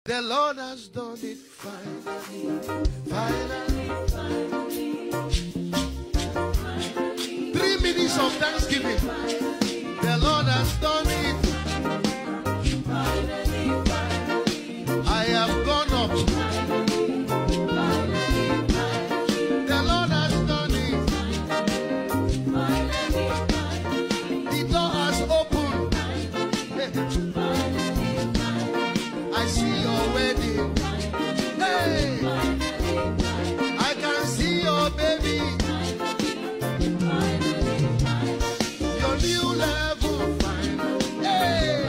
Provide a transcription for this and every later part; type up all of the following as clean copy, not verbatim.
The Lord has done it finally, finally, finally. 3 minutes of thanksgiving. The Lord has done it. I have gone up. The Lord has done it. The door has opened. I see your wedding. Hey, I can see your baby. Your new level. Hey,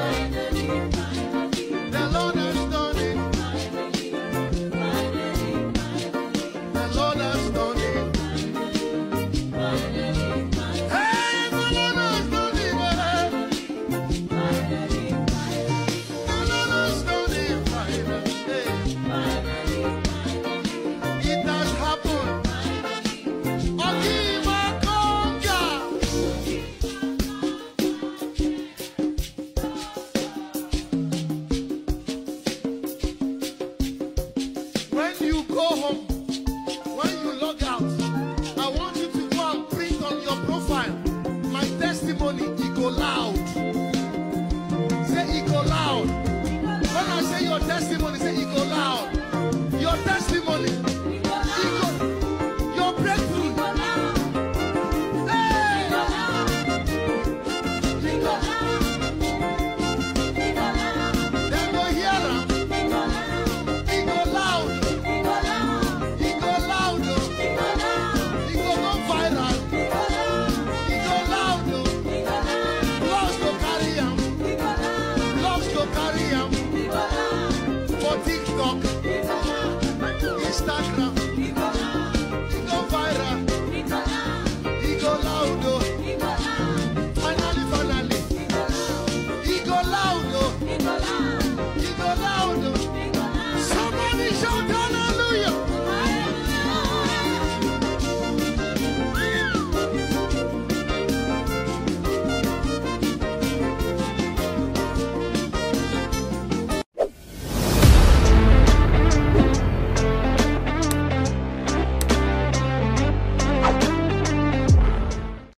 the Lord has done it. The Lord has done it. Hey, the Lord has done it. The Lord has done it. It has happened. Ogima Konga. When you go home, when you log out, I want you to go and print on your profile my testimony. It go loud. Say it go loud. When I say your testimony, say it go loud. Your testimony, it go, your breakthrough. Hey! Then go hear them. It go loud. It go loud. It go go viral. It go loud. Loves to carry him. Loves to carry him. For TikTok, Instagram.